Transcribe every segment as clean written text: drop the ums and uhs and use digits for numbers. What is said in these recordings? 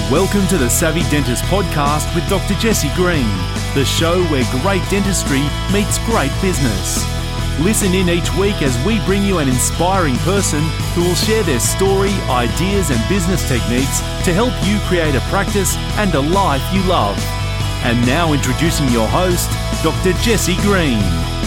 Welcome to the Savvy Dentist Podcast with Dr. Jesse Green, the show where great dentistry meets great business. Listen in each week as we bring you an inspiring person who will share their story, ideas and business techniques to help you create a practice and a life you love. And now introducing your host, Dr. Jesse Green.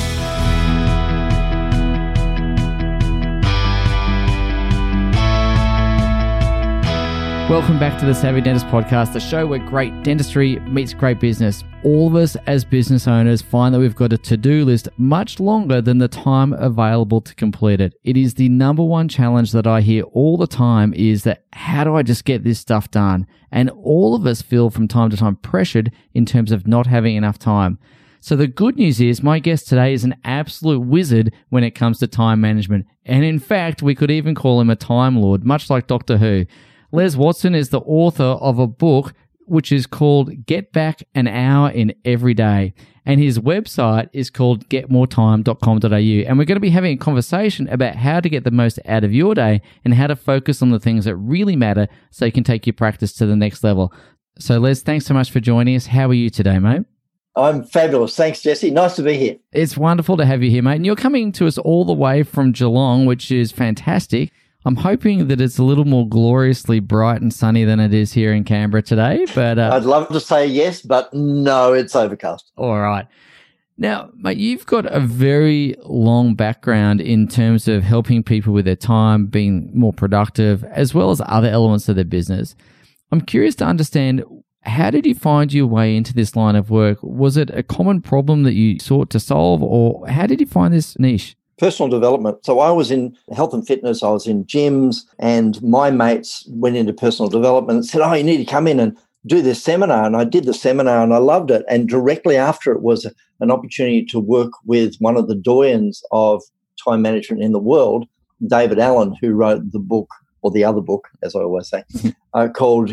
Welcome back to the Savvy Dentist Podcast, the show where great dentistry meets great business. All of us as business owners find that we've got a to-do list much longer than the time available to complete it. It is the number one challenge that I hear all the time is that how do I just get this stuff done? And all of us feel from time to time pressured in terms of not having enough time. So the good news is my guest today is an absolute wizard when it comes to time management. And in fact, we could even call him a time lord, much like Doctor Who. Les Watson is the author of a book which is called Get Back an Hour in Every Day. And his website is called getmoretime.com.au. And we're going to be having a conversation about how to get the most out of your day and how to focus on the things that really matter so you can take your practice to the next level. So Les, thanks so much for joining us. How are you today, mate? I'm fabulous. Thanks, Jesse. Nice to be here. It's wonderful to have you here, mate. And you're coming to us all the way from Geelong, which is fantastic. I'm hoping that it's a little more gloriously bright and sunny than it is here in Canberra today. But I'd love to say yes, but no, it's overcast. All right. Now, mate, you've got a very long background in terms of helping people with their time, being more productive, as well as other elements of their business. I'm curious to understand, how did you find your way into this line of work? Was it a common problem that you sought to solve, or how did you find this niche? Personal development. So I was in health and fitness, I was in gyms, and my mates went into personal development and said, you need to come in and do this seminar. And I did the seminar and I loved it. And directly after it was an opportunity to work with one of the doyens of time management in the world, David Allen, who wrote the book, or the other book, as I always say, called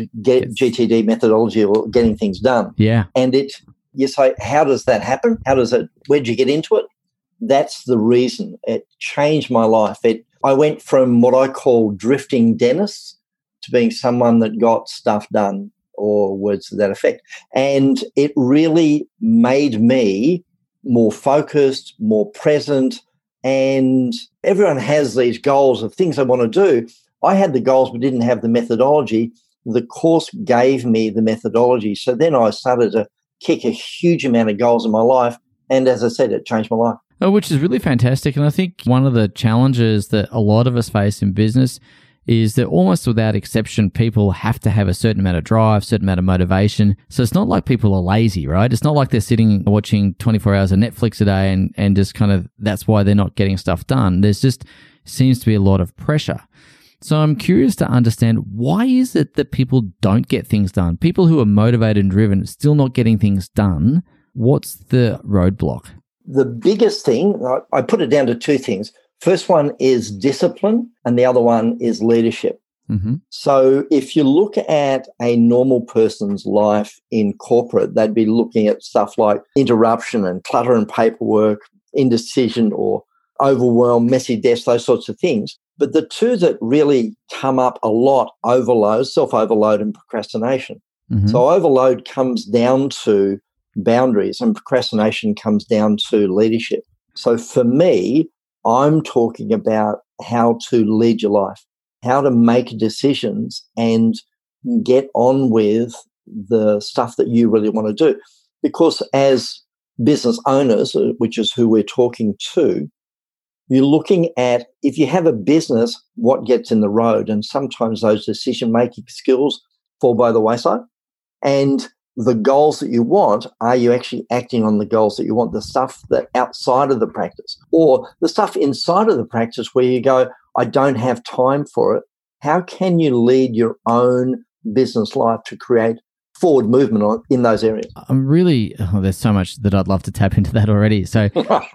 GTD Methodology, or Getting Things Done. Yeah. And you say, how does that happen? Where'd you get into it? That's the reason. It changed my life. I went from what I call drifting dentist to being someone that got stuff done, or words to that effect. And it really made me more focused, more present. And everyone has these goals of things they want to do. I had the goals but didn't have the methodology. The course gave me the methodology. So then I started to kick a huge amount of goals in my life. And as I said, it changed my life. Which is really fantastic. And I think one of the challenges that a lot of us face in business is that almost without exception, people have to have a certain amount of drive, certain amount of motivation. So it's not like people are lazy, right? It's not like they're sitting watching 24 hours of Netflix a day and just kind of, that's why they're not getting stuff done. There's just seems to be a lot of pressure. So I'm curious to understand, why is it that people don't get things done? People who are motivated and driven still not getting things done. What's the roadblock? The biggest thing, I put it down to two things. First one is discipline, and the other one is leadership. Mm-hmm. So if you look at a normal person's life in corporate, they'd be looking at stuff like interruption and clutter and paperwork, indecision or overwhelm, messy desks, those sorts of things. But the two that really come up a lot, overload, self-overload and procrastination. Mm-hmm. So overload comes down to boundaries and procrastination comes down to leadership. So for me, I'm talking about how to lead your life, how to make decisions and get on with the stuff that you really want to do. Because as business owners, which is who we're talking to, you're looking at, if you have a business, what gets in the road? And sometimes those decision-making skills fall by the wayside. And the goals that you want, are you actually acting on the goals that you want, the stuff that outside of the practice, or the stuff inside of the practice where you go, I don't have time for it? How can you lead your own business life to create forward movement in those areas? There's so much that I'd love to tap into that already. So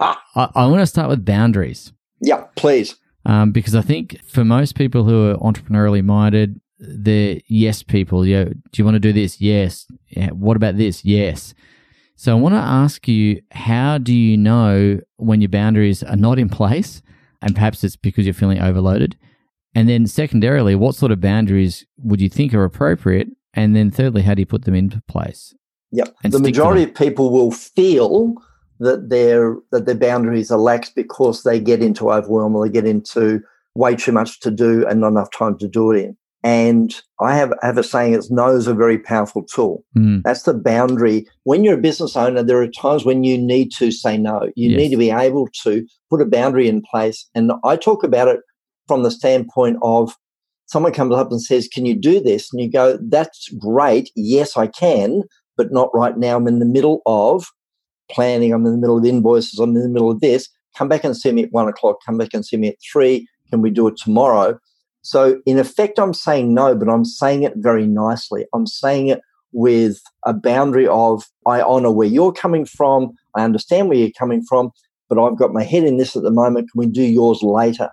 I want to start with boundaries. Yeah, please. Because I think for most people who are entrepreneurially minded, they're yes people. Do you want to do this? Yes. Yeah. What about this? Yes. So I want to ask you, how do you know when your boundaries are not in place? And perhaps it's because you're feeling overloaded. And then secondarily, what sort of boundaries would you think are appropriate? And then thirdly, how do you put them into place? Yep. The majority of people will feel that their boundaries are lax because they get into overwhelm or they get into way too much to do and not enough time to do it in. And I have a saying, it's no is a very powerful tool. That's the boundary. When you're a business owner, there are times when you need to say no. You need to be able to put a boundary in place. And I talk about it from the standpoint of someone comes up and says, can you do this? And you go, that's great. Yes, I can, but not right now. I'm in the middle of planning. I'm in the middle of invoices. I'm in the middle of this. Come back and see me at 1 o'clock. Come back and see me at 3. Can we do it tomorrow? So in effect, I'm saying no, but I'm saying it very nicely. I'm saying it with a boundary of, I honor where you're coming from. I understand where you're coming from, but I've got my head in this at the moment. Can we do yours later?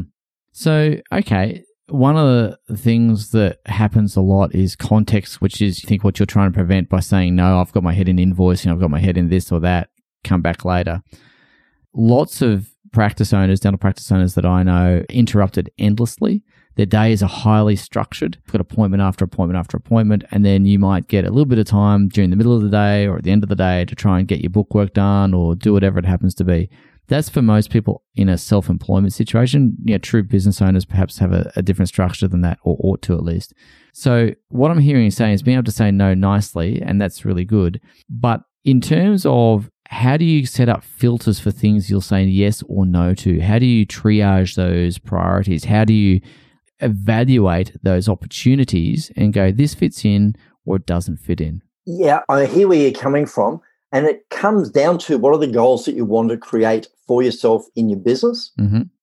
So, okay. One of the things that happens a lot is context, which is, I think, what you're trying to prevent by saying, no, I've got my head in invoicing, I've got my head in this or that, come back later. Lots of practice owners, dental practice owners that I know, interrupted endlessly. Their days are highly structured. You've got appointment after appointment after appointment, and then you might get a little bit of time during the middle of the day or at the end of the day to try and get your bookwork done or do whatever it happens to be. That's for most people in a self-employment situation. True business owners perhaps have a different structure than that, or ought to at least. So what I'm hearing you saying is being able to say no nicely, and that's really good. But in terms of how do you set up filters for things you'll say yes or no to? How do you triage those priorities? How do you evaluate those opportunities and go, this fits in or it doesn't fit in? Yeah, I hear where you're coming from. And it comes down to what are the goals that you want to create for yourself in your business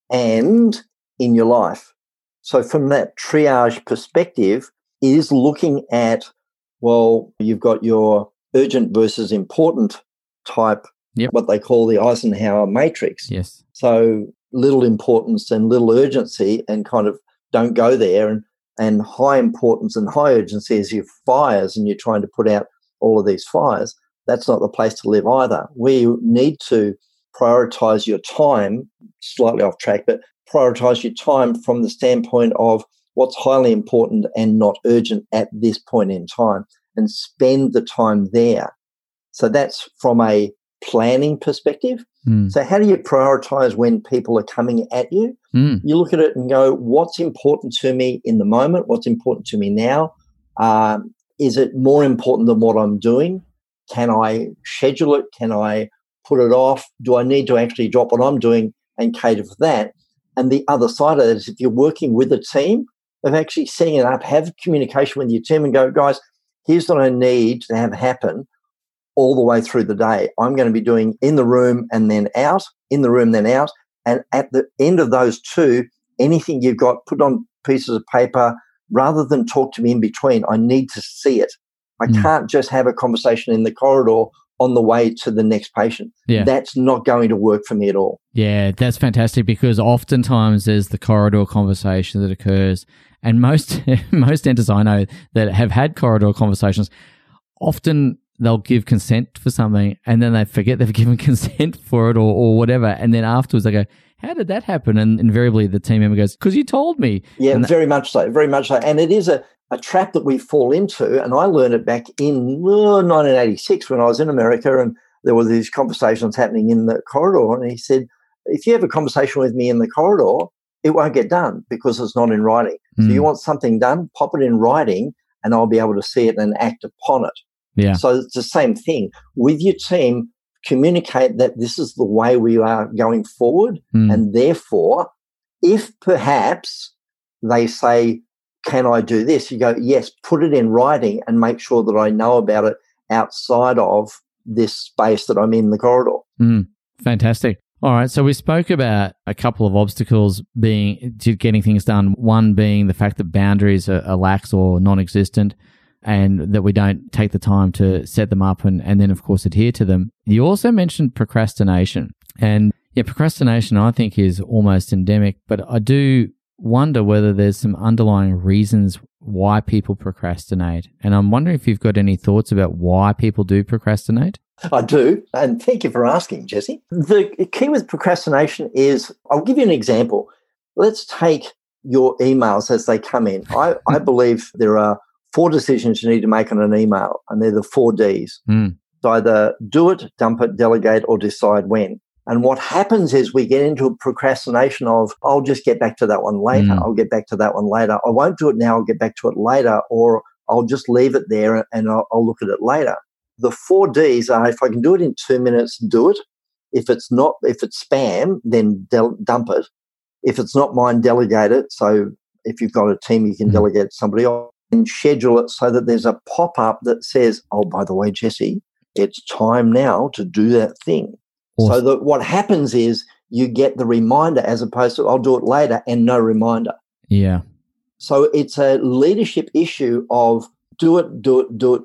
and in your life. So from that triage perspective is looking at, well, you've got your urgent versus important type, what they call the Eisenhower matrix. Yes. So little importance and little urgency and kind of don't go there, and high importance and high urgency is your fires and you're trying to put out all of these fires. That's not the place to live either. We need to prioritize your time, slightly off track, but prioritize your time from the standpoint of what's highly important and not urgent at this point in time, and spend the time there. So that's from a planning perspective. So how do you prioritize when people are coming at you? You look at it and go, what's important to me in the moment? What's important to me now? Is it more important than what I'm doing? Can I schedule it? Can I put it off? Do I need to actually drop what I'm doing and cater for that? And the other side of that is if you're working with a team, of actually setting it up, have communication with your team and go, guys, here's what I need to have happen all the way through the day. I'm going to be doing in the room and then out, in the room, then out. And at the end of those two, anything you've got, put on pieces of paper rather than talk to me in between. I need to see it. I can't just have a conversation in the corridor on the way to the next patient. That's not going to work for me at all. Yeah, that's fantastic, because oftentimes there's the corridor conversation that occurs, and most dentists I know that have had corridor conversations, often they'll give consent for something and then they forget they've given consent for it or whatever, and then afterwards they go, how did that happen? And invariably the team member goes, because you told me. Yeah, very much so, very much so. And it is a trap that we fall into, and I learned it back in 1986 when I was in America, and there were these conversations happening in the corridor, and he said, if you have a conversation with me in the corridor, it won't get done because it's not in writing. So you want something done, pop it in writing, and I'll be able to see it and act upon it. Yeah. So it's the same thing. With your team, communicate that this is the way we are going forward, and therefore, if perhaps they say, can I do this? You go, yes, put it in writing and make sure that I know about it outside of this space that I'm in the corridor. Fantastic. All right. So we spoke about a couple of obstacles being to getting things done. One being the fact that boundaries are lax or non-existent, and that we don't take the time to set them up and then, of course, adhere to them. You also mentioned procrastination. And procrastination, I think, is almost endemic, but I do wonder whether there's some underlying reasons why people procrastinate. And I'm wondering if you've got any thoughts about why people do procrastinate. I do, and thank you for asking, Jesse. The key with procrastination is, I'll give you an example. Let's take your emails as they come in. I believe there are 4 decisions you need to make on an email, and they're the 4 Ds. Mm. It's either do it, dump it, delegate, or decide when. And what happens is we get into a procrastination of, I'll just get back to that one later. I'll get back to that one later. I won't do it now. I'll get back to it later, or I'll just leave it there and I'll look at it later. The 4 Ds are, if I can do it in 2 minutes, do it. If it's spam, then dump it. If it's not mine, delegate it. So if you've got a team, you can delegate to somebody else, and schedule it so that there's a pop-up that says, oh, by the way, Jesse, it's time now to do that thing. Awesome. So that what happens is you get the reminder as opposed to I'll do it later and no reminder. Yeah. So it's a leadership issue of do it, and do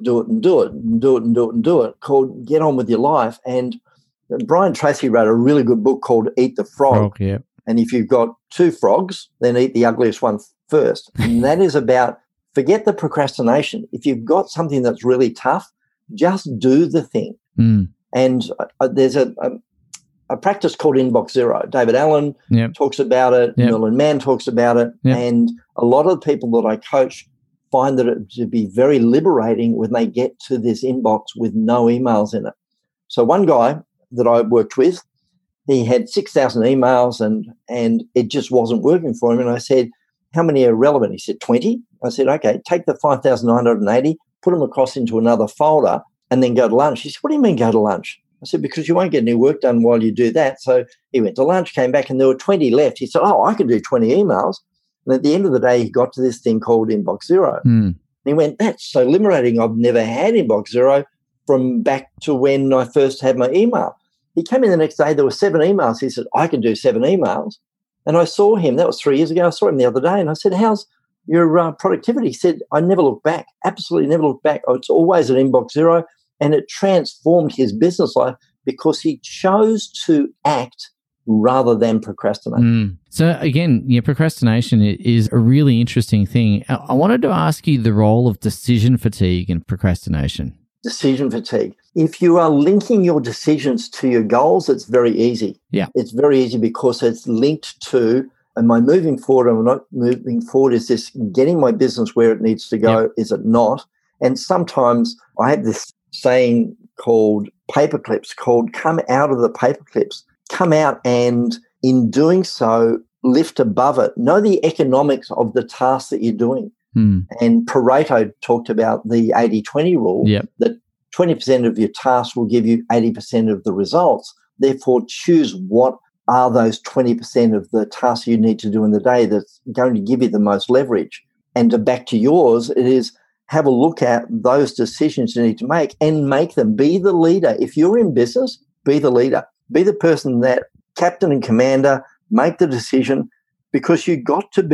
it, called Get On With Your Life. And Brian Tracy wrote a really good book called Eat the Frog. Yeah. And if you've got 2 frogs, then eat the ugliest one first. And that is about forget the procrastination. If you've got something that's really tough, just do the thing. Mm. And there's a practice called Inbox Zero. David Allen talks about it. Merlin Mann talks about it. And a lot of the people that I coach find that it to be very liberating when they get to this inbox with no emails in it. So one guy that I worked with, he had 6,000 emails and it just wasn't working for him. And I said, how many are relevant? He said, 20. I said, okay, take the 5,980, put them across into another folder and then go to lunch. He said, what do you mean go to lunch? I said, because you won't get any work done while you do that. So he went to lunch, came back, and there were 20 left. He said, oh, I can do 20 emails. And at the end of the day, he got to this thing called Inbox Zero. And he went, that's so liberating. I've never had Inbox Zero from back to when I first had my email. He came in the next day, there were 7 emails. He said, I can do 7 emails. And I saw him, that was 3 years ago. I saw him the other day and I said, how's your productivity? He said, I never look back, absolutely never look back. It's always an Inbox Zero. And it transformed his business life because he chose to act rather than procrastinate. So again, procrastination is a really interesting thing. I wanted to ask you the role of decision fatigue and procrastination. Decision fatigue. If you are linking your decisions to your goals, it's very easy. Yeah. It's very easy because it's linked to, am I moving forward? Am I not moving forward? Is this getting my business where it needs to go? Is it not? And sometimes I have this saying called paperclips, called come out of the paperclips. Come out and in doing so, lift above it. Know the economics of the task that you're doing. And Pareto talked about the 80-20 rule, that 20% of your tasks will give you 80% of the results. Therefore, choose what are those 20% of the tasks you need to do in the day that's going to give you the most leverage. And to back to yours, it is have a look at those decisions you need to make and make them. Be the leader. If you're in business, be the leader. Be the person that captain and commander, make the decision because you got to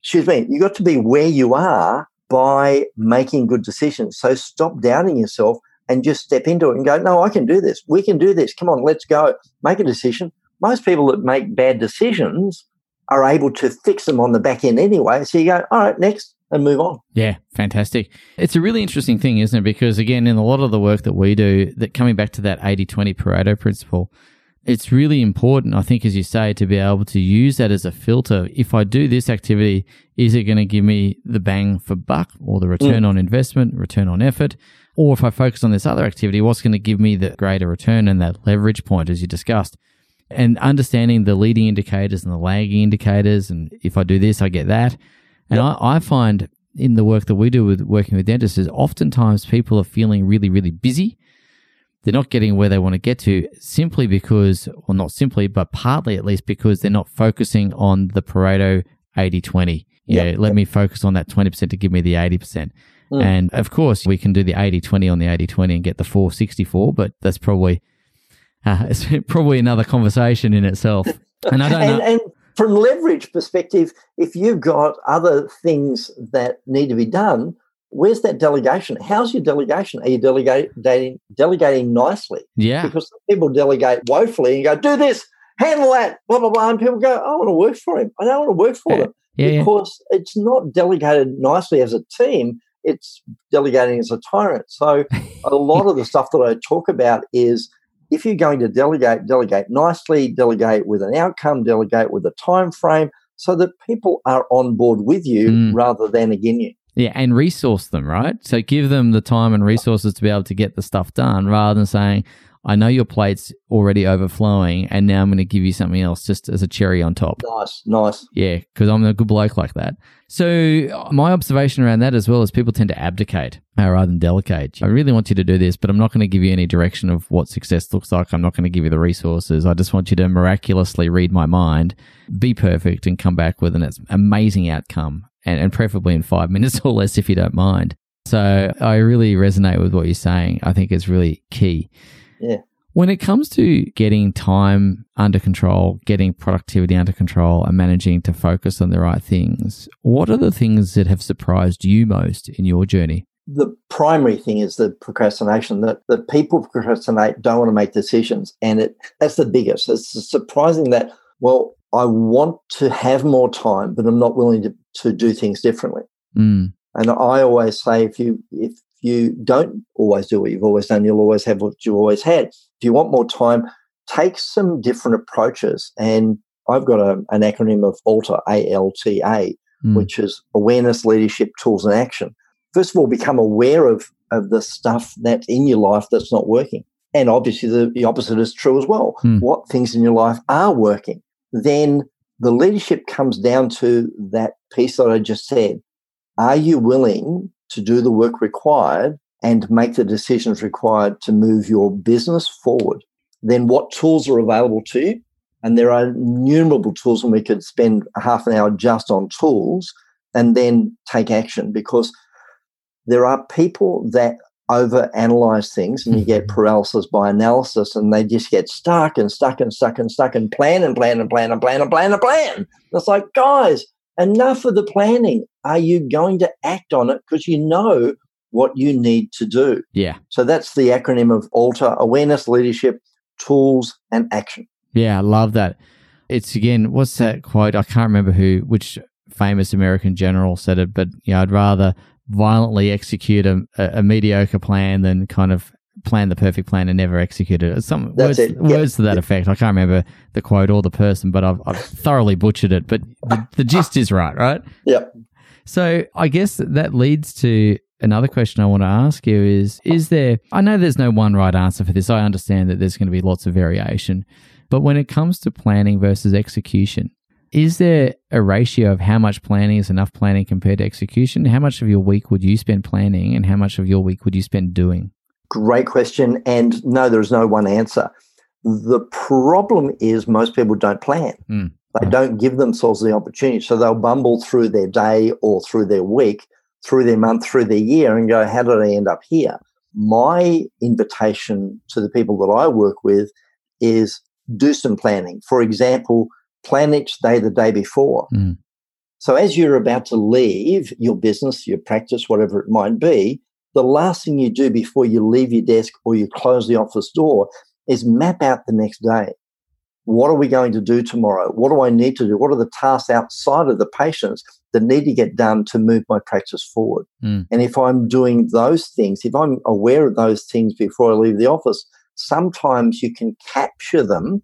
be where you are by making good decisions. So stop doubting yourself and just step into it and go, no, I can do this. We can do this. Come on, let's go. Make a decision. Most people that make bad decisions are able to fix them on the back end anyway. So you go, all right, next, and move on. Yeah, fantastic. It's a really interesting thing, isn't it? Because again, in a lot of the work that we do, that coming back to that 80-20 Pareto principle, it's really important, I think, as you say, to be able to use that as a filter. If I do this activity, is it going to give me the bang for buck or the return on investment, return on effort? Or if I focus on this other activity, what's going to give me the greater return and that leverage point, as you discussed? And understanding the leading indicators and the lagging indicators, and if I do this, I get that. And I find in the work that we do with working with dentists is oftentimes people are feeling really, really busy. They're not getting where they want to get to simply because, well, not simply, but partly at least because they're not focusing on the Pareto 80-20. Let me focus on that 20% to give me the 80%. And of course, we can do the 80-20 on the 80-20 and get the 464, but that's probably it's probably another conversation in itself. And I don't know. And from leverage perspective, if you've got other things that need to be done, where's that delegation? How's your delegation? Are you delegating nicely? Yeah. Because people delegate woefully and go, do this, handle that, blah, blah, blah. And people go, I want to work for him. I don't want to work for them. Because it's not delegated nicely as a team. It's delegating as a tyrant. So a lot of the stuff that I talk about is if you're going to delegate nicely, delegate with an outcome, delegate with a time frame so that people are on board with you rather than against you. Yeah, and resource them, right? So give them the time and resources to be able to get the stuff done rather than saying, I know your plate's already overflowing and now I'm going to give you something else just as a cherry on top. Nice. Yeah, because I'm a good bloke like that. So my observation around that as well is people tend to abdicate rather than delegate. I really want you to do this, but I'm not going to give you any direction of what success looks like. I'm not going to give you the resources. I just want you to miraculously read my mind, be perfect, and come back with an amazing outcome, and preferably in 5 minutes or less if you don't mind. So I really resonate with what you're saying. I think it's really key. Yeah. When it comes to getting time under control, getting productivity under control, and managing to focus on the right things, what are the things that have surprised you most in your journey? The primary thing is the procrastination, that people procrastinate, don't want to make decisions. And that's the biggest. It's surprising that, well, I want to have more time, but I'm not willing to do things differently. Mm. And I always say, if you don't always do what you've always done, you'll always have what you always had. If you want more time, take some different approaches. And I've got an acronym of ALTA, ALTA, which is Awareness, Leadership, Tools, and Action. First of all, become aware of the stuff that's in your life that's not working. And obviously the opposite is true as well. What things in your life are working? Then the leadership comes down to that piece that I just said. Are you willing to do the work required and make the decisions required to move your business forward? Then what tools are available to you? And there are innumerable tools, and we could spend half an hour just on tools and then take action, because there are people that overanalyze things and you get paralysis by analysis, and they just get stuck and plan. It's like, guys, enough of the planning. Are you going to act on it? Because you know what you need to do. Yeah. So that's the acronym of ALTA: Awareness, Leadership, Tools, and Action. Yeah, I love that. It's, again, what's that quote? I can't remember which famous American general said it, but I'd rather violently execute a mediocre plan than kind of plan the perfect plan and never execute it. Some words to that effect. I can't remember the quote or the person, but I've thoroughly butchered it. But the gist is right? Yep. So I guess that leads to another question I want to ask you is there, I know there's no one right answer for this. I understand that there's going to be lots of variation. But when it comes to planning versus execution, is there a ratio of how much planning is enough planning compared to execution? How much of your week would you spend planning and how much of your week would you spend doing? Great question. And no, there is no one answer. The problem is most people don't plan. They don't give themselves the opportunity. So they'll bumble through their day or through their week, through their month, through their year, and go, how did I end up here? My invitation to the people that I work with is do some planning. For example, plan each day the day before. So as you're about to leave your business, your practice, whatever it might be, the last thing you do before you leave your desk or you close the office door is map out the next day. What are we going to do tomorrow? What do I need to do? What are the tasks outside of the patients that need to get done to move my practice forward? And if I'm doing those things, if I'm aware of those things before I leave the office, sometimes you can capture them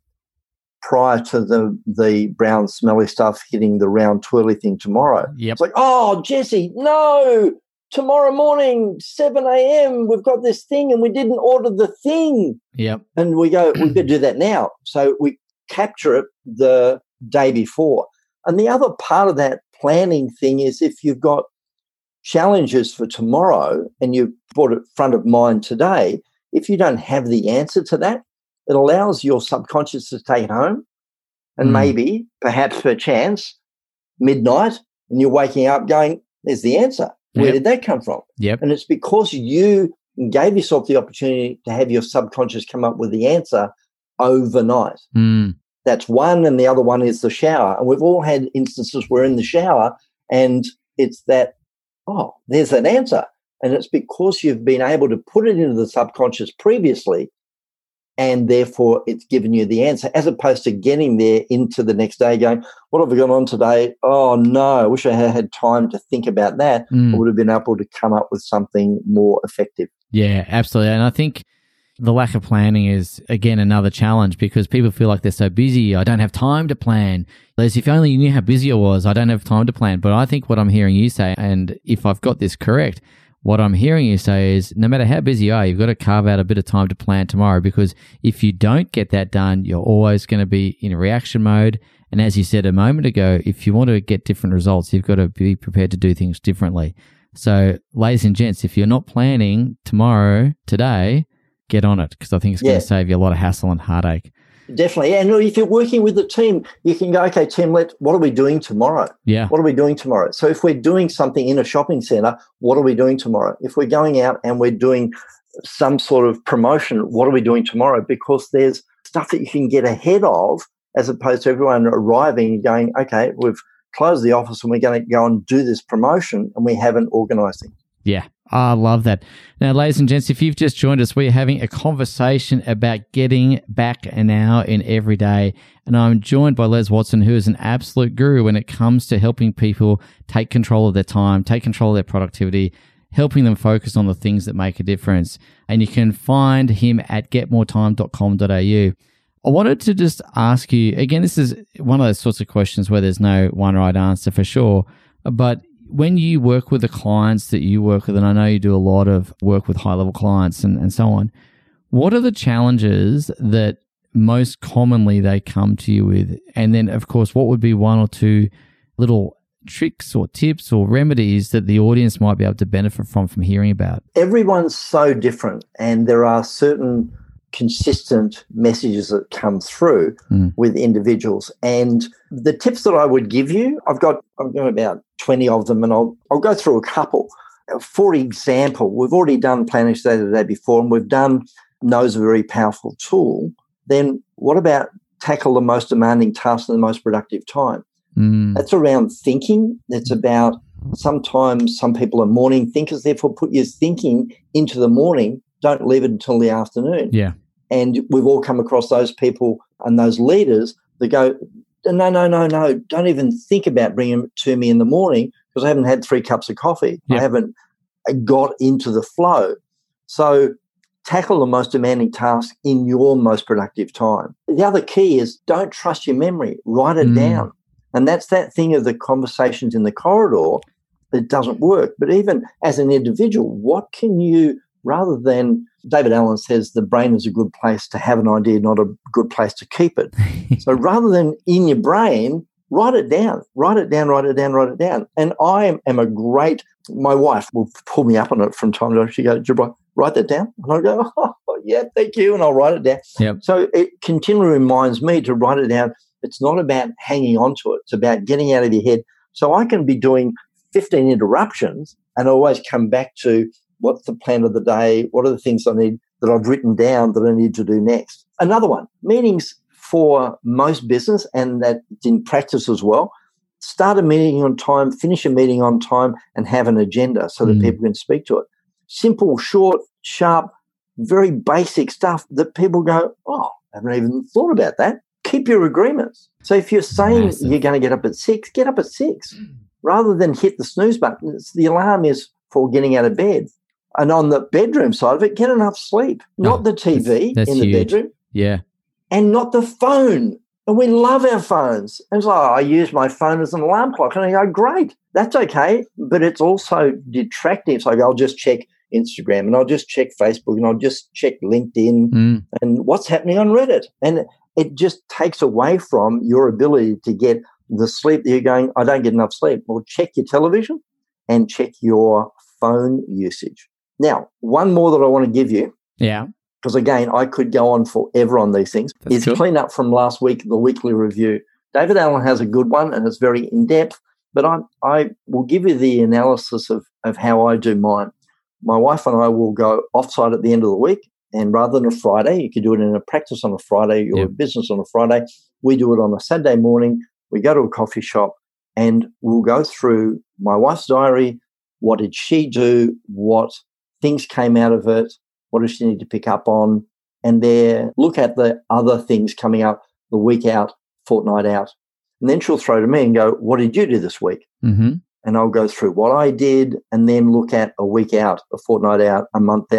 prior to the brown smelly stuff hitting the round twirly thing tomorrow. Yep. It's like, oh, Jesse, no, tomorrow morning, 7 a.m., we've got this thing and we didn't order the thing. Yep. And we go, we could do that now. So we capture it the day before. And the other part of that planning thing is if you've got challenges for tomorrow and you've brought it front of mind today, if you don't have the answer to that, it allows your subconscious to take it home, and maybe, perhaps per chance, midnight, and you're waking up going, there's the answer. Where did that come from? Yep. And it's because you gave yourself the opportunity to have your subconscious come up with the answer overnight. That's one, and the other one is the shower. And we've all had instances where in the shower and it's that, oh, there's an answer. And it's because you've been able to put it into the subconscious previously, and therefore it's given you the answer, as opposed to getting there into the next day going, what have we got on today? Oh, no, I wish I had time to think about that. I would have been able to come up with something more effective. Yeah, absolutely. And I think The lack of planning is, again, another challenge because people feel like they're so busy. I don't have time to plan. Les, if only you knew how busy I was, I don't have time to plan. But I think what I'm hearing you say, and if I've got this correct, what I'm hearing you say is no matter how busy you are, you've got to carve out a bit of time to plan tomorrow, because if you don't get that done, you're always going to be in reaction mode. And as you said a moment ago, if you want to get different results, you've got to be prepared to do things differently. So, ladies and gents, if you're not planning today, get on it, because I think it's going to save you a lot of hassle and heartache. Definitely. And if you're working with the team, you can go, okay, team, what are we doing tomorrow? Yeah. What are we doing tomorrow? So if we're doing something in a shopping center, what are we doing tomorrow? If we're going out and we're doing some sort of promotion, what are we doing tomorrow? Because there's stuff that you can get ahead of, as opposed to everyone arriving and going, okay, we've closed the office and we're going to go and do this promotion and we haven't organized it. Yeah, I love that. Now, ladies and gents, if you've just joined us, we're having a conversation about getting back an hour in every day. And I'm joined by Les Watson, who is an absolute guru when it comes to helping people take control of their time, take control of their productivity, helping them focus on the things that make a difference. And you can find him at getmoretime.com.au. I wanted to just ask you, again, this is one of those sorts of questions where there's no one right answer for sure, but when you work with the clients that you work with, and I know you do a lot of work with high-level clients and so on, what are the challenges that most commonly they come to you with? And then, of course, what would be one or two little tricks or tips or remedies that the audience might be able to benefit from hearing about? Everyone's so different, and there are certain consistent messages that come through with individuals. And the tips that I would give you, I've got about 20 of them, and I'll go through a couple. For example, we've already done Planning State of the Day before, and we've done Knows a very powerful tool. Then what about tackle the most demanding task in the most productive time? That's around thinking. It's about sometimes some people are morning thinkers, therefore put your thinking into the morning. Don't leave it until the afternoon. Yeah. And we've all come across those people and those leaders that go, no, don't even think about bringing it to me in the morning because I haven't had 3 cups of coffee. Yeah. I haven't got into the flow. So tackle the most demanding task in your most productive time. The other key is don't trust your memory. Write it down. And that's that thing of the conversations in the corridor that doesn't work. But even as an individual, what can you, rather than, David Allen says the brain is a good place to have an idea, not a good place to keep it. So rather than in your brain, write it down. And I am a great, my wife will pull me up on it from time to time. She goes, write that down. And I go, oh, yeah, thank you. And I'll write it down. Yep. So it continually reminds me to write it down. It's not about hanging on to it. It's about getting out of your head. So I can be doing 15 interruptions and always come back to what's the plan of the day, what are the things I need that I've written down that I need to do next. Another one, meetings for most business, and that's in practice as well. Start a meeting on time, finish a meeting on time, and have an agenda so that people can speak to it. Simple, short, sharp, very basic stuff that people go, oh, I haven't even thought about that. Keep your agreements. So if you're saying you're going to get up at 6, get up at 6. Rather than hit the snooze button, the alarm is for getting out of bed. And on the bedroom side of it, get enough sleep. Not the TV that's in the huge. bedroom. Yeah. And not the phone. And we love our phones. And it's like, I use my phone as an alarm clock. And I go, great, that's okay. But it's also detracting. It's like, I'll just check Instagram and I'll just check Facebook and I'll just check LinkedIn and what's happening on Reddit. And it just takes away from your ability to get the sleep that you're going, I don't get enough sleep. Well, check your television and check your phone usage. Now, one more that I want to give you. Yeah. Because, again, I could go on forever on these things. That's cool. Clean up from last week, the weekly review. David Allen has a good one, and it's very in-depth, but I will give you the analysis of how I do mine. My wife and I will go offsite at the end of the week, and rather than a Friday, you could do it in a practice on a Friday or a business on a Friday. We do it on a Saturday morning. We go to a coffee shop, and we'll go through my wife's diary. What did she do? What things came out of it? What does she need to pick up on? And there, look at the other things coming up, the week out, fortnight out. And then she'll throw to me and go, what did you do this week? Mm-hmm. And I'll go through what I did and then look at a week out, a fortnight out, a month out,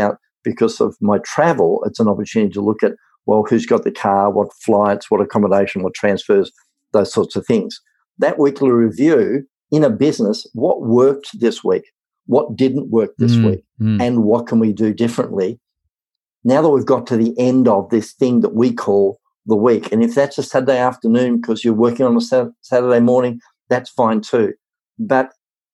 because of my travel, it's an opportunity to look at, well, who's got the car, what flights, what accommodation, what transfers, those sorts of things. That weekly review in a business, what worked this week? What didn't work this week? And what can we do differently? Now that we've got to the end of this thing that we call the week, and if that's a Saturday afternoon because you're working on a Saturday morning, that's fine too. But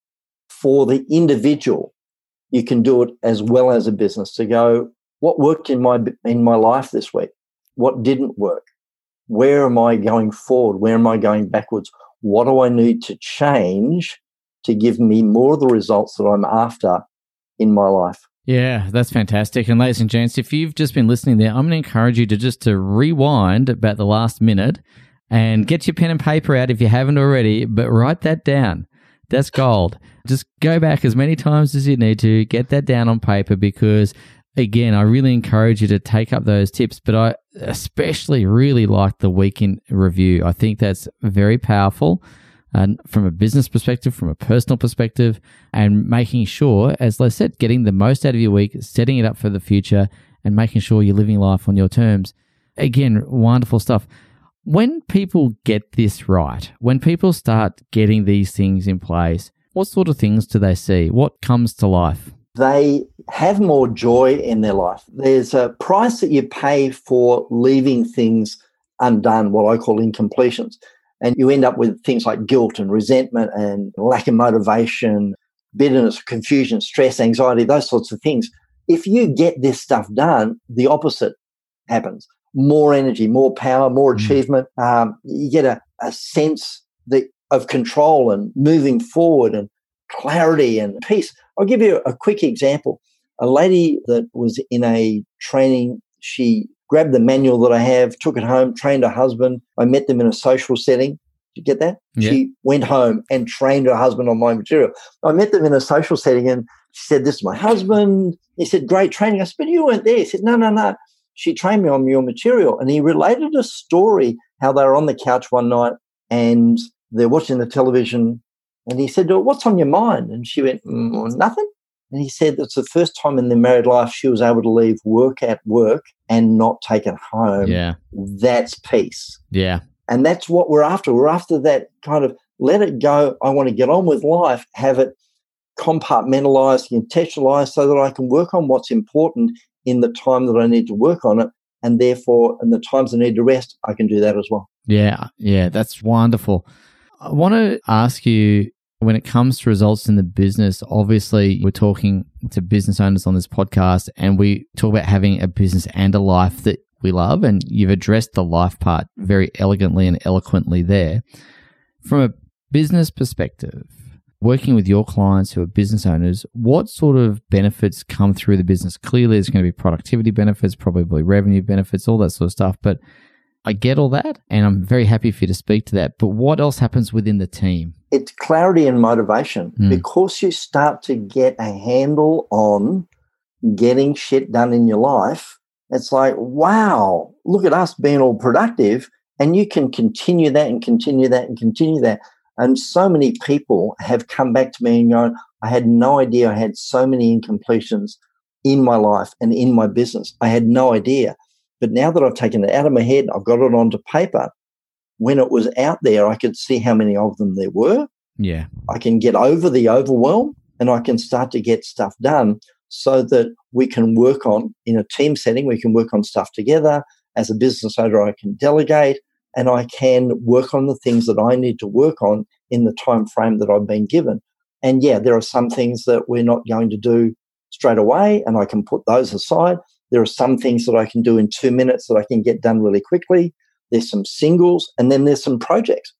for the individual, you can do it as well as a business to go, what worked in my life this week? What didn't work? Where am I going forward? Where am I going backwards? What do I need to change to give me more of the results that I'm after in my life? Yeah, that's fantastic. And ladies and gents, if you've just been listening there, I'm going to encourage you to rewind about the last minute and get your pen and paper out if you haven't already, but write that down. That's gold. Just go back as many times as you need to, get that down on paper, because again, I really encourage you to take up those tips, but I especially really like the weekend review. I think that's very powerful. And from a business perspective, from a personal perspective, and making sure, as Les said, getting the most out of your week, setting it up for the future, and making sure you're living life on your terms. Again, wonderful stuff. When people get this right, when people start getting these things in place, what sort of things do they see? What comes to life? They have more joy in their life. There's a price that you pay for leaving things undone, what I call incompletions. And you end up with things like guilt and resentment and lack of motivation, bitterness, confusion, stress, anxiety, those sorts of things. If you get this stuff done, the opposite happens. More energy, more power, more achievement. You get a sense of control and moving forward and clarity and peace. I'll give you a quick example. A lady that was in a training, she grabbed the manual that I have, took it home, trained her husband. I met them in a social setting. Did you get that? Yeah. She went home and trained her husband on my material. I met them in a social setting and she said, this is my husband. He said, great training. I said, but you weren't there. He said, no. She trained me on your material. And he related a story, how they were on the couch one night and they're watching the television. And he said, what's on your mind? And she went, nothing. And he said that's the first time in their married life she was able to leave work at work and not take it home. Yeah. That's peace. Yeah. And that's what we're after. We're after that kind of let it go. I want to get on with life, have it compartmentalized, contextualized so that I can work on what's important in the time that I need to work on it. And therefore, in the times I need to rest, I can do that as well. Yeah. That's wonderful. I want to ask you, when it comes to results in the business, obviously we're talking to business owners on this podcast and we talk about having a business and a life that we love, and you've addressed the life part very elegantly and eloquently there. From a business perspective, working with your clients who are business owners, what sort of benefits come through the business? Clearly there's going to be productivity benefits, probably revenue benefits, all that sort of stuff, but I get all that and I'm very happy for you to speak to that. But what else happens within the team? It's clarity and motivation because you start to get a handle on getting shit done in your life. It's like, wow, look at us being all productive, and you can continue that and continue that and continue that. And so many people have come back to me and gone, I had no idea I had so many incompletions in my life and in my business. I had no idea. But now that I've taken it out of my head, I've got it onto paper. When it was out there, I could see how many of them there were. Yeah. I can get over the overwhelm and I can start to get stuff done so that we can work on, in a team setting, we can work on stuff together. As a business owner, I can delegate and I can work on the things that I need to work on in the time frame that I've been given. And yeah, there are some things that we're not going to do straight away and I can put those aside. There are some things that I can do in 2 minutes that I can get done really quickly. There's some singles and then there's some projects,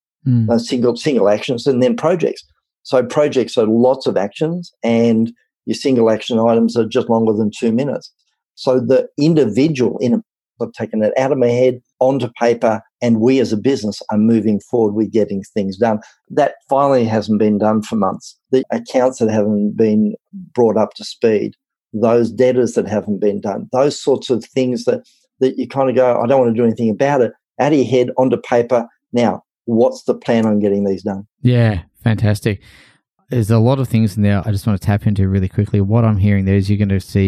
single actions and then projects. So projects are lots of actions and your single action items are just longer than 2 minutes. So the individual, I've taken it out of my head onto paper and we as a business are moving forward with getting things done. That finally hasn't been done for months. The accounts that haven't been brought up to speed, those debtors that haven't been done, those sorts of things that you kind of go, I don't want to do anything about it, out of your head, onto paper. Now, what's the plan on getting these done? Yeah, fantastic. There's a lot of things in there I just want to tap into really quickly. What I'm hearing there is you're going to see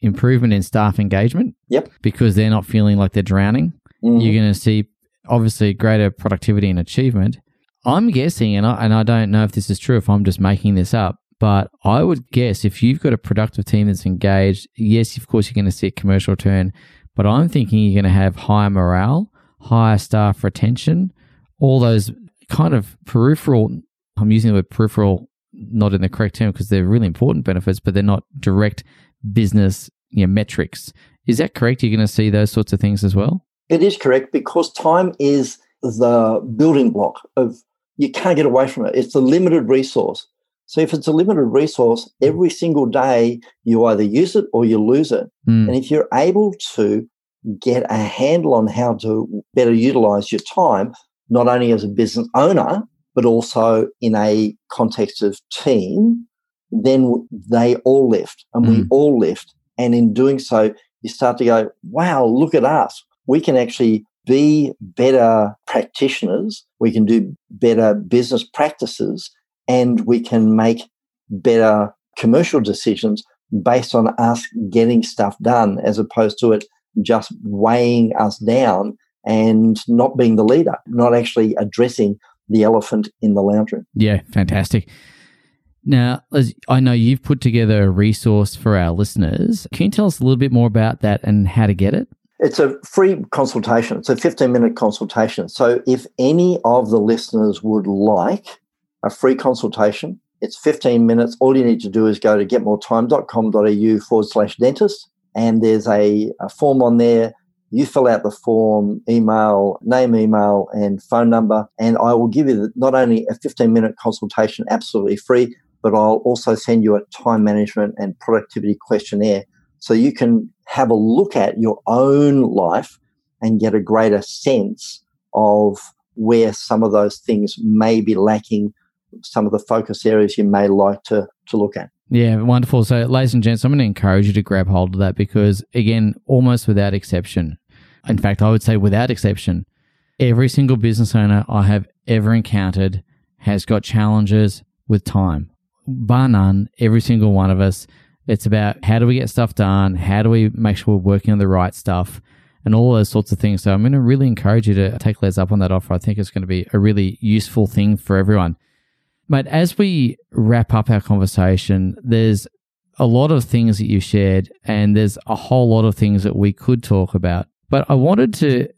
improvement in staff engagement. Yep. Because they're not feeling like they're drowning. Mm-hmm. You're going to see, obviously, greater productivity and achievement. I'm guessing, and I don't know if this is true, if I'm just making this up, but I would guess if you've got a productive team that's engaged, yes, of course, you're going to see a commercial return, but I'm thinking you're going to have higher morale, higher staff retention, all those kind of peripheral, I'm using the word peripheral not in the correct term because they're really important benefits, but they're not direct business metrics. Is that correct? You're going to see those sorts of things as well? It is correct, because time is the building block of, you can't get away from it. It's a limited resource. So if it's a limited resource, every single day you either use it or you lose it. And if you're able to get a handle on how to better utilize your time, not only as a business owner, but also in a context of team, then they all lift and we all lift. And in doing so, you start to go, wow, look at us. We can actually be better practitioners. We can do better business practices, and we can make better commercial decisions based on us getting stuff done, as opposed to it just weighing us down and not being the leader, not actually addressing the elephant in the lounge room. Yeah, fantastic. Now, I know you've put together a resource for our listeners. Can you tell us a little bit more about that and how to get it? It's a free consultation. It's a 15-minute consultation. So if any of the listeners would like a free consultation, it's 15 minutes. All you need to do is go to getmoretime.com.au/dentist, and there's a form on there. You fill out the form, email, name, email, and phone number, and I will give you not only a 15-minute consultation absolutely free, but I'll also send you a time management and productivity questionnaire so you can have a look at your own life and get a greater sense of where some of those things may be lacking, some of the focus areas you may like to look at. Yeah, wonderful. So, ladies and gents, I'm going to encourage you to grab hold of that because, again, almost without exception, in fact, I would say without exception, every single business owner I have ever encountered has got challenges with time. Bar none, every single one of us. It's about how do we get stuff done? How do we make sure we're working on the right stuff? And all those sorts of things. So I'm going to really encourage you to take Les up on that offer. I think it's going to be a really useful thing for everyone. Mate, as we wrap up our conversation, there's a lot of things that you shared, and there's a whole lot of things that we could talk about. But I wanted to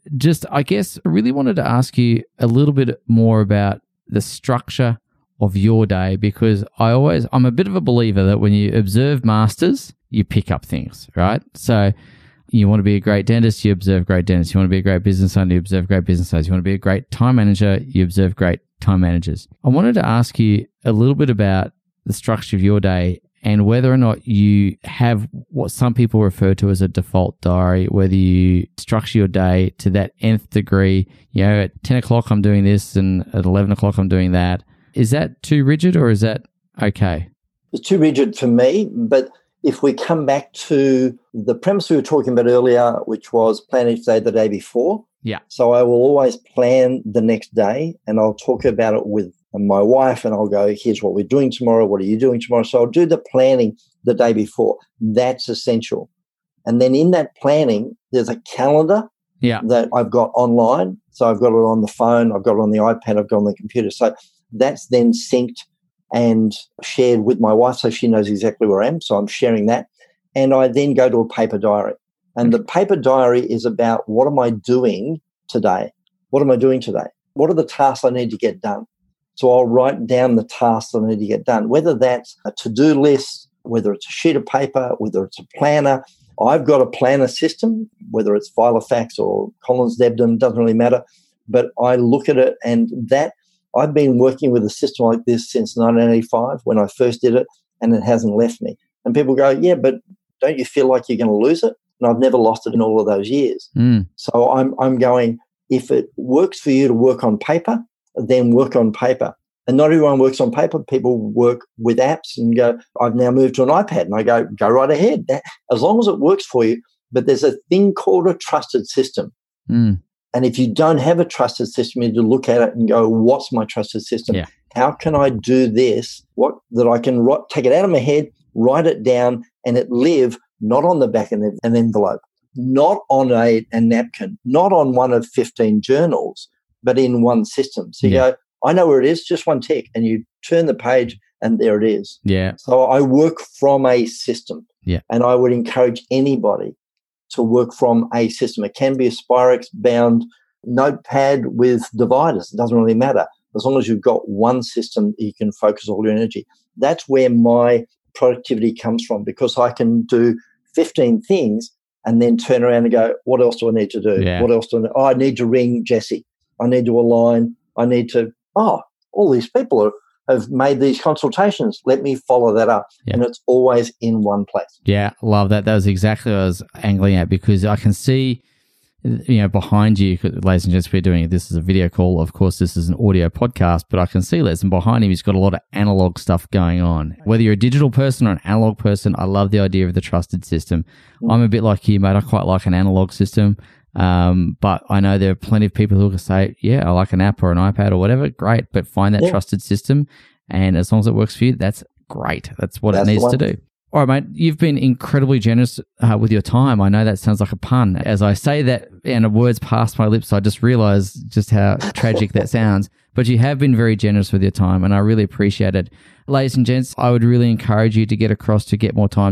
really wanted to ask you a little bit more about the structure of your day, because I'm a bit of a believer that when you observe masters, you pick up things, right? So you want to be a great dentist, you observe great dentists. You want to be a great business owner, you observe great business owners. You want to be a great time manager, you observe great time managers. I wanted to ask you a little bit about the structure of your day and whether or not you have what some people refer to as a default diary, whether you structure your day to that nth degree. At 10 o'clock I'm doing this and at 11 o'clock I'm doing that. Is that too rigid or is that okay? It's too rigid for me, but if we come back to the premise we were talking about earlier, which was plan each day the day before. Yeah. So I will always plan the next day, and I'll talk about it with my wife, and I'll go, here's what we're doing tomorrow. What are you doing tomorrow? So I'll do the planning the day before. That's essential. And then in that planning, there's a calendar that I've got online. So I've got it on the phone, I've got it on the iPad, I've got it on the computer. So that's then synced and shared with my wife so she knows exactly where I am. So I'm sharing that. And I then go to a paper diary. And the paper diary is about what am I doing today? What am I doing today? What are the tasks I need to get done? So I'll write down the tasks I need to get done, whether that's a to-do list, whether it's a sheet of paper, whether it's a planner. I've got a planner system, whether it's Filofax or Collins Debden, doesn't really matter. But I look at it, and that I've been working with a system like this since 1985 when I first did it, and it hasn't left me. And people go, yeah, but don't you feel like you're going to lose it? And I've never lost it in all of those years. So I'm going, if it works for you to work on paper, then work on paper. And not everyone works on paper. People work with apps and go, I've now moved to an iPad. And I go right ahead. As long as it works for you. But there's a thing called a trusted system. And if you don't have a trusted system, you need to look at it and go, what's my trusted system? Yeah. How can I do this? That I can take it out of my head, write it down, and it live not on the back of an envelope, not on a napkin, not on one of 15 journals, but in one system. So you go, I know where it is, just one tick, and you turn the page and there it is. Yeah. So I work from a system. Yeah. And I would encourage anybody to work from a system. It can be a Spirex bound notepad with dividers. It doesn't really matter. As long as you've got one system, you can focus all your energy. That's where my productivity comes from, because I can do 15 things and then turn around and go, what else do I need to do? Yeah. What else do I need? Oh, I need to ring Jesse. I need to align. I need to, all these people have made these consultations. Let me follow that up. Yeah. And it's always in one place. Yeah, love that. That was exactly what I was angling at, because I can see, behind you, ladies and gents, we're doing this as a video call. Of course, this is an audio podcast, but I can see Les, and behind him, he's got a lot of analog stuff going on. Whether you're a digital person or an analog person, I love the idea of the trusted system. I'm a bit like you, mate. I quite like an analog system. But I know there are plenty of people who can say, yeah, I like an app or an iPad or whatever. Great. But find that trusted system. And as long as it works for you, that's great. That's what it needs to do. All right, mate, you've been incredibly generous with your time. I know that sounds like a pun. As I say that and the words pass my lips, I just realize just how tragic that sounds. But you have been very generous with your time, and I really appreciate it. Ladies and gents, I would really encourage you to get across to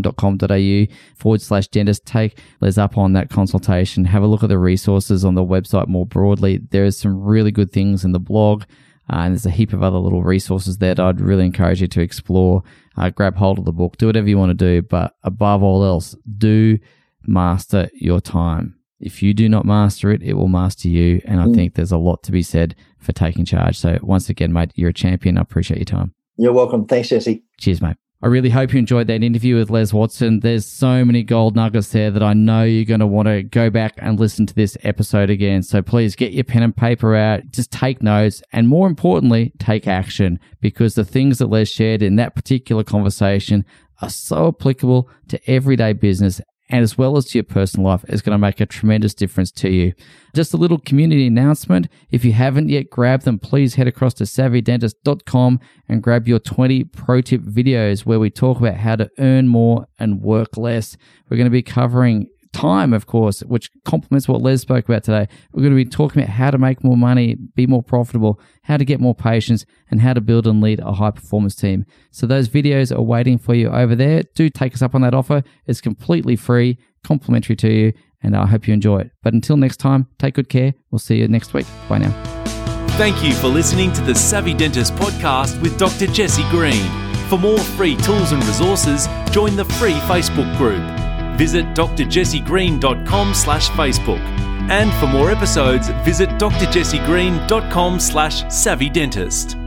getmoretime.com.au/dentist. Take Les up on that consultation. Have a look at the resources on the website more broadly. There is some really good things in the blog. And there's a heap of other little resources there that I'd really encourage you to explore. Grab hold of the book. Do whatever you want to do. But above all else, do master your time. If you do not master it, it will master you. And I think there's a lot to be said for taking charge. So once again, mate, you're a champion. I appreciate your time. You're welcome. Thanks, Jesse. Cheers, mate. I really hope you enjoyed that interview with Les Watson. There's so many gold nuggets there that I know you're going to want to go back and listen to this episode again. So please get your pen and paper out, just take notes, and more importantly, take action, because the things that Les shared in that particular conversation are so applicable to everyday business and as well as to your personal life. Is going to make a tremendous difference to you. Just a little community announcement. If you haven't yet grabbed them, please head across to savvydentist.com and grab your 20 pro tip videos where we talk about how to earn more and work less. We're going to be covering time, of course, which complements what Les spoke about today. We're going to be talking about how to make more money, be more profitable, how to get more patients, and how to build and lead a high-performance team. So those videos are waiting for you over there. Do take us up on that offer. It's completely free, complimentary to you, and I hope you enjoy it. But until next time, take good care. We'll see you next week. Bye now. Thank you for listening to the Savvy Dentist podcast with Dr. Jesse Green. For more free tools and resources, join the free Facebook group. Visit drjessegreen.com/Facebook. And for more episodes, visit drjessegreen.com/savvydentist.